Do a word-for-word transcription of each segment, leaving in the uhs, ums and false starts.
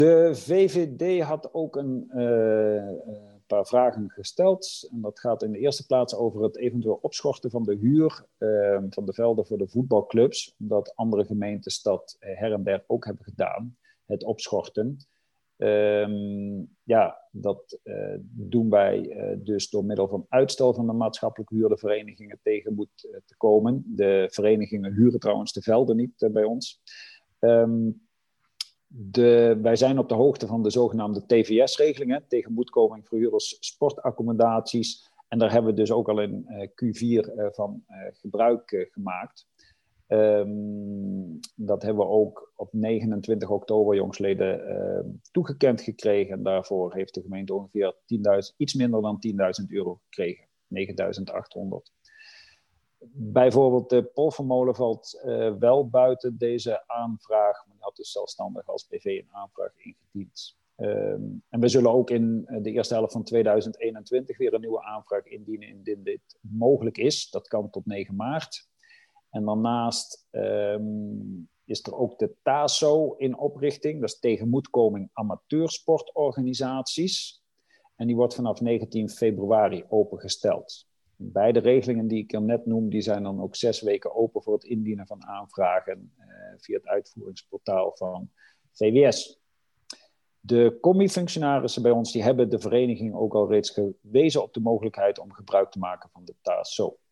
De V V D had ook een uh, paar vragen gesteld. En dat gaat in de eerste plaats over het eventueel opschorten van de huur uh, van de velden voor de voetbalclubs. Omdat andere gemeentes dat her en der ook hebben gedaan, het opschorten. Um, ja, dat uh, doen wij uh, dus door middel van uitstel van de maatschappelijk huurde verenigingen tegen moet uh, te komen. De verenigingen huren trouwens de velden niet uh, bij ons. Um, De, wij zijn op de hoogte van de zogenaamde T V S-regelingen, tegemoetkoming voor huurders sportaccommodaties. En daar hebben we dus ook al in uh, Q vier uh, van uh, gebruik uh, gemaakt. Um, dat hebben we ook op negenentwintig oktober jongsleden uh, toegekend gekregen. En daarvoor heeft de gemeente ongeveer tienduizend, iets minder dan tienduizend euro gekregen, negenduizend achthonderd. Bijvoorbeeld de Polvermolen valt uh, wel buiten deze aanvraag. Men had dus zelfstandig als B V een aanvraag ingediend. Um, en we zullen ook in de eerste helft van tweeduizend eenentwintig weer een nieuwe aanvraag indienen indien dit mogelijk is. Dat kan tot negen maart. En daarnaast um, is er ook de T A S O in oprichting. Dat is tegemoetkoming amateursportorganisaties. En die wordt vanaf negentien februari opengesteld. Beide regelingen die ik er net noem, die zijn dan ook zes weken open voor het indienen van aanvragen uh, via het uitvoeringsportaal van V W S. De commiefunctionarissen bij ons, die hebben de vereniging ook al reeds gewezen op de mogelijkheid om gebruik te maken van de T A S O.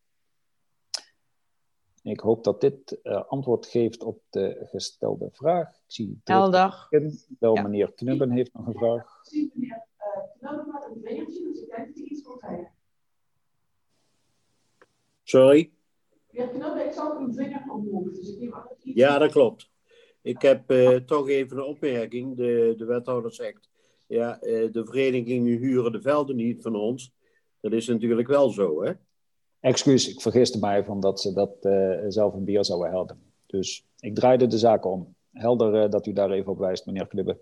Ik hoop dat dit uh, antwoord geeft op de gestelde vraag. Ik zie Helder. Wel, ja. Meneer Knubben heeft nog een vraag. Zie meneer Knubben met een vingertje, dus ik denk dat hij iets wil zeggen. Sorry? Meneer Knubben, ik zag uw vinger omhoog, dus ik neem aan dat iets... Ja, dat klopt. Ik heb uh, toch even een opmerking. De, de wethouder zegt, ja, uh, de verenigingen huren de velden niet van ons. Dat is natuurlijk wel zo, hè? Excuus, ik vergiste mij van dat ze dat uh, zelf een bier zouden helpen. Dus ik draaide de zaak om. Helder uh, dat u daar even op wijst, meneer Knubben.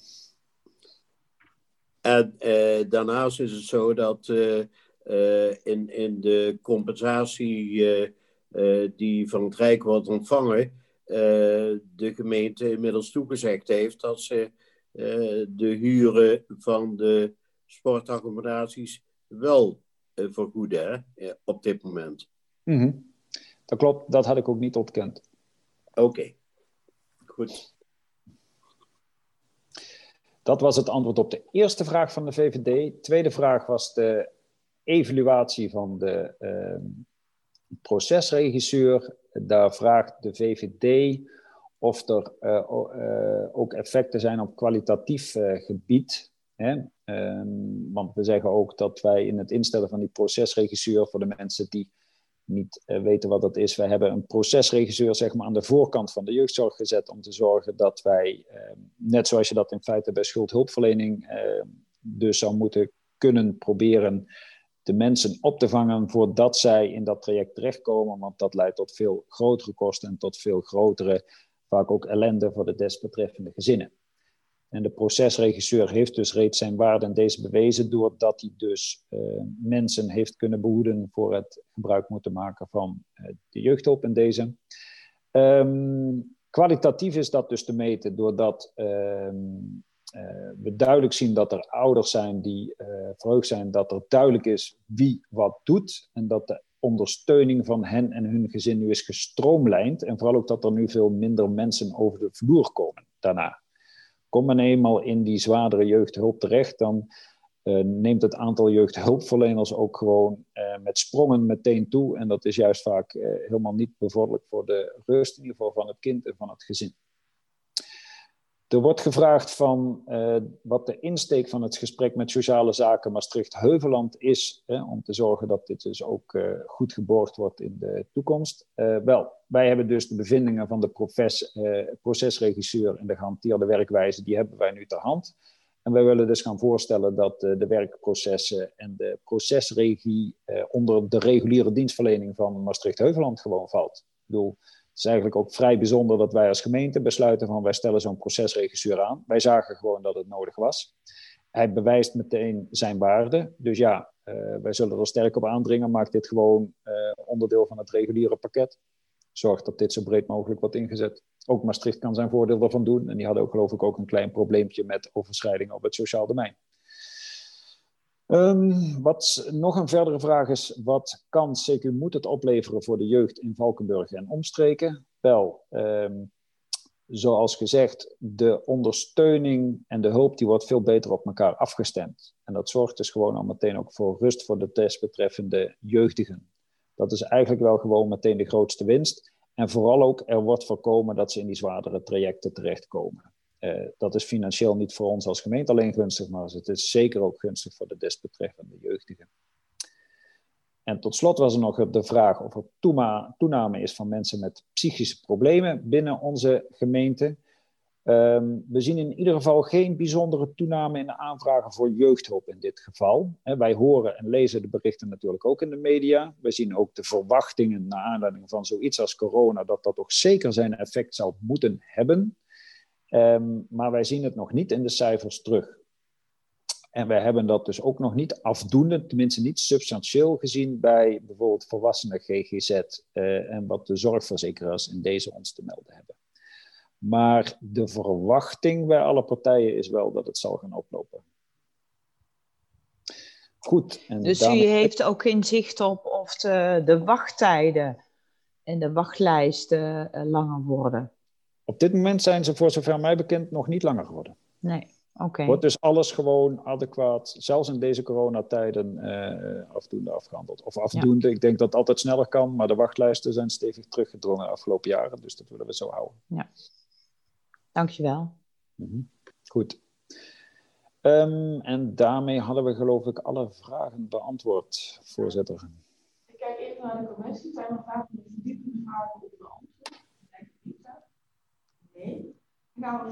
En uh, daarnaast is het zo dat uh, uh, in, in de compensatie uh, uh, die van het Rijk wordt ontvangen, uh, de gemeente inmiddels toegezegd heeft dat ze uh, de huren van de sportaccommodaties wel uh, vergoeden, hè, uh, op dit moment. Mm-hmm. Dat klopt, dat had ik ook niet ontkend. Oké, okay. Goed. Dat was het antwoord op de eerste vraag van de V V D. De tweede vraag was de evaluatie van de uh, procesregisseur. Daar vraagt de V V D of er uh, uh, ook effecten zijn op kwalitatief uh, gebied. Hè? Um, want we zeggen ook dat wij in het instellen van die procesregisseur, voor de mensen die niet uh, weten wat dat is, wij hebben een procesregisseur zeg maar, aan de voorkant van de jeugdzorg gezet om te zorgen dat wij, uh, net zoals je dat in feite bij schuldhulpverlening uh, dus zou moeten kunnen proberen de mensen op te vangen voordat zij in dat traject terechtkomen, want dat leidt tot veel grotere kosten en tot veel grotere, vaak ook ellende voor de desbetreffende gezinnen. En de procesregisseur heeft dus reeds zijn waarde in deze bewezen doordat hij dus uh, mensen heeft kunnen behoeden voor het gebruik moeten maken van uh, de jeugdhulp in deze. Um, kwalitatief is dat dus te meten doordat um, uh, we duidelijk zien dat er ouders zijn die uh, verheugd zijn dat er duidelijk is wie wat doet en dat de ondersteuning van hen en hun gezin nu is gestroomlijnd en vooral ook dat er nu veel minder mensen over de vloer komen daarna. Komt men eenmaal in die zwaardere jeugdhulp terecht, dan uh, neemt het aantal jeugdhulpverleners ook gewoon uh, met sprongen meteen toe. En dat is juist vaak uh, helemaal niet bevorderlijk voor de rust, in ieder geval van het kind en van het gezin. Er wordt gevraagd van uh, wat de insteek van het gesprek met Sociale Zaken Maastricht-Heuveland is, hè, om te zorgen dat dit dus ook uh, goed geborgd wordt in de toekomst. Uh, wel, wij hebben dus de bevindingen van de profes, uh, procesregisseur en de gehanteerde werkwijze, die hebben wij nu ter hand. En wij willen dus gaan voorstellen dat uh, de werkprocessen en de procesregie uh, onder de reguliere dienstverlening van Maastricht-Heuveland gewoon valt. Ik bedoel, het is eigenlijk ook vrij bijzonder dat wij als gemeente besluiten van wij stellen zo'n procesregisseur aan. Wij zagen gewoon dat het nodig was. Hij bewijst meteen zijn waarde. Dus ja, uh, wij zullen er sterk op aandringen. Maak dit gewoon uh, onderdeel van het reguliere pakket. Zorg dat dit zo breed mogelijk wordt ingezet. Ook Maastricht kan zijn voordeel daarvan doen. En die hadden ook, geloof ik, ook een klein probleempje met overschrijdingen op het sociaal domein. Um, wat nog een verdere vraag is, wat kan C Q moet het opleveren voor de jeugd in Valkenburg en omstreken? Wel, um, zoals gezegd, de ondersteuning en de hulp die wordt veel beter op elkaar afgestemd. En dat zorgt dus gewoon al meteen ook voor rust voor de desbetreffende jeugdigen. Dat is eigenlijk wel gewoon meteen de grootste winst. En vooral ook, er wordt voorkomen dat ze in die zwaardere trajecten terechtkomen. Uh, dat is financieel niet voor ons als gemeente alleen gunstig, maar het is zeker ook gunstig voor de desbetreffende jeugdigen. En tot slot was er nog de vraag of er toema- toename is van mensen met psychische problemen binnen onze gemeente. Um, we zien in ieder geval geen bijzondere toename in de aanvragen voor jeugdhulp in dit geval. He, wij horen en lezen de berichten natuurlijk ook in de media. We zien ook de verwachtingen naar aanleiding van zoiets als corona, dat dat toch zeker zijn effect zou moeten hebben. Um, maar wij zien het nog niet in de cijfers terug. En wij hebben dat dus ook nog niet afdoende, tenminste niet substantieel gezien bij bijvoorbeeld volwassenen G G Z uh, en wat de zorgverzekeraars in deze ons te melden hebben. Maar de verwachting bij alle partijen is wel dat het zal gaan oplopen. Goed. En dus daarmee... u heeft ook geen zicht op of de, de wachttijden en de wachtlijsten uh, langer worden? Op dit moment zijn ze voor zover mij bekend nog niet langer geworden. Nee, oké. Okay. Wordt dus alles gewoon adequaat, zelfs in deze coronatijden, uh, afdoende afgehandeld. Of afdoende, ja. Ik denk dat het altijd sneller kan, maar de wachtlijsten zijn stevig teruggedrongen de afgelopen jaren. Dus dat willen we zo houden. Ja. Dankjewel. Mm-hmm. Goed. Um, en daarmee hadden we geloof ik alle vragen beantwoord, voorzitter. Ik kijk even naar de commissie. Zijn er vragen, verdiepende vragen op de antwoord? Nee. Dan gaan we